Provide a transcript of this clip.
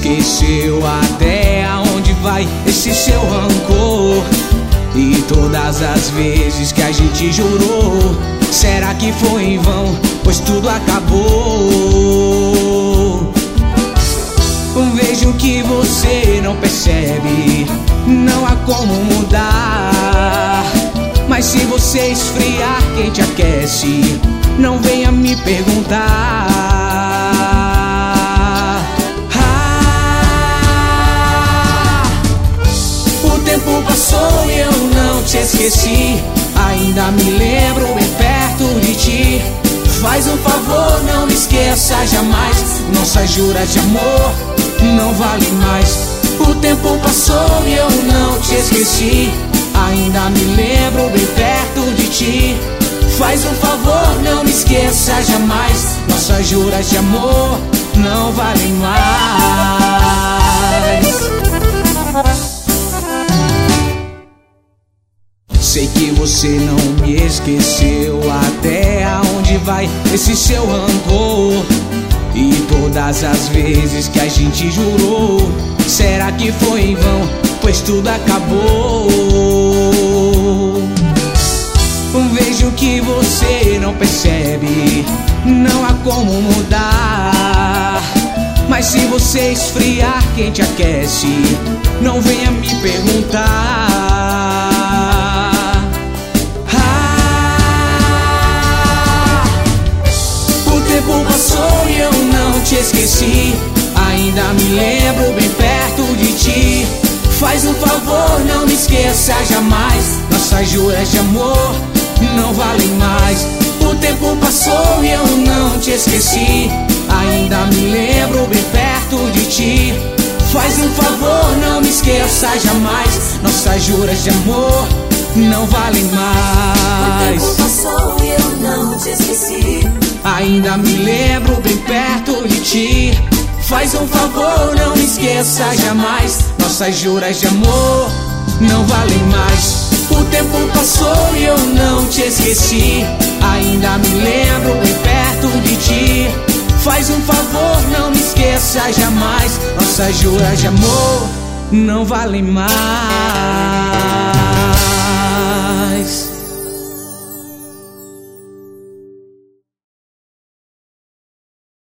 esqueceu até aonde vai esse seu rancor? E todas as vezes que a gente jurou, será que foi em vão? Pois tudo acabou. Vejo que você não percebe, não há como mudar. Mas se você esfriar, quem te aquece? Não venha me perguntar. O tempo passou e eu não te esqueci. Ainda me lembro bem perto de ti. Faz um favor, não me esqueça jamais. Nossas juras de amor não valem mais. O tempo passou e eu não te esqueci. Ainda me lembro bem perto de ti. Faz um favor, não me esqueça jamais. Nossas juras de amor não valem mais. Sei que você não me esqueceu. Até aonde vai esse seu rancor? E todas as vezes que a gente jurou, será que foi em vão? Pois tudo acabou. Vejo que você não percebe, não há como mudar. Mas se você esfriar, quem te aquece? Não venha me perguntar. O tempo passou e eu não te esqueci. Ainda me lembro bem perto de ti. Faz um favor, não me esqueça jamais. Nossas juras de amor não valem mais. O tempo passou e eu não te esqueci. Ainda me lembro bem perto de ti. Faz um favor, não me esqueça jamais. Nossas juras de amor não valem mais. O tempo passou e eu não te esqueci. Ainda me lembro bem perto de ti. Faz um favor, não me esqueça jamais. Nossas juras de amor não valem mais. O tempo passou e eu não te esqueci. Ainda me lembro bem perto de ti. Faz um favor, não me esqueça jamais. Nossas juras de amor não valem mais.